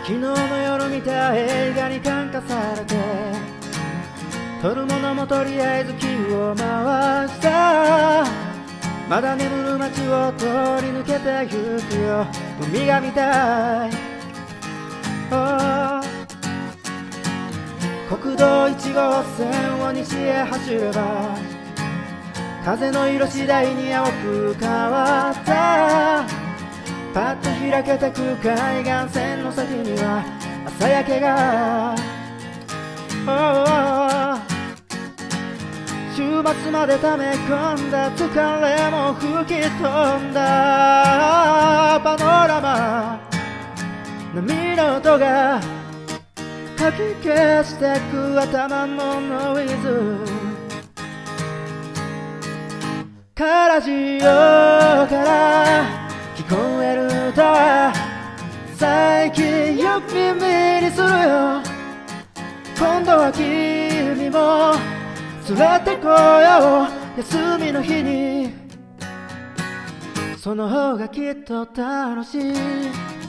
昨日の夜見た映画に感化されて、取るものもとりあえず気を回した。まだ眠る街を通り抜けてゆくよ、海が見たい、国道1号線を西へ走れば、風の色次第に青く変わった。パッと開けてく海岸線の先には朝焼けが、週末まで溜め込んだ疲れも吹き飛んだ。パノラマ、波の音がかき消してく頭のノイズ。ラジオから聞こえる歌は最近よく耳にするよ。今度は君も連れてこよう、休みの日に。その方がきっと楽しい。